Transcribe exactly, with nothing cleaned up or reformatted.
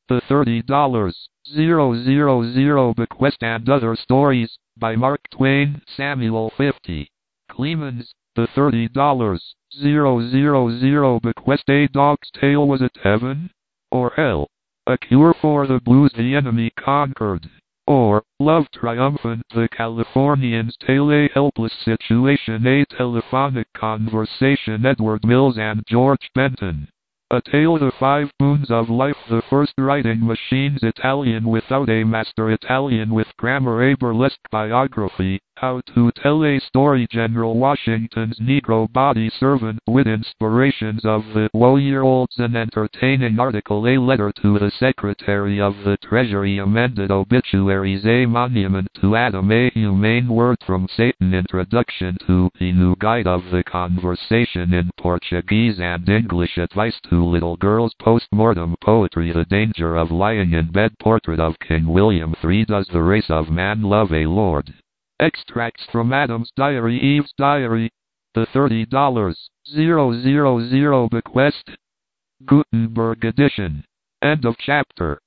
The thirty dollars Bequest and Other Stories, by Mark Twain. Samuel fifty. Clemens. The thirty dollars Bequest. A Dog's Tale. Was it heaven or hell? A cure for the blues the enemy conquered. Or, Love Triumphant, the Californian's Tale. A Helpless Situation. A Telephonic Conversation. Edward Mills and George Benton. A Tale. The Five Boons of Life. The First Writing Machines. Italian Without a Master. Italian with Grammar. A Burlesque Biography. How to Tell a Story. General Washington's Negro Body Servant. With Inspirations of the Woe-Year-Olds. An entertaining article. A Letter to the Secretary of the Treasury. Amended Obituaries. A Monument to Adam. A Humane Word from Satan. Introduction to the New Guide of the Conversation in Portuguese and English. Advice to Little Girls. Post-mortem poetry. The Danger of Lying in Bed. Portrait of King William the Third. Does the race of man love a lord? Extracts from Adam's Diary. Eve's Diary. The thirty dollars Bequest. Gutenberg edition. End of chapter.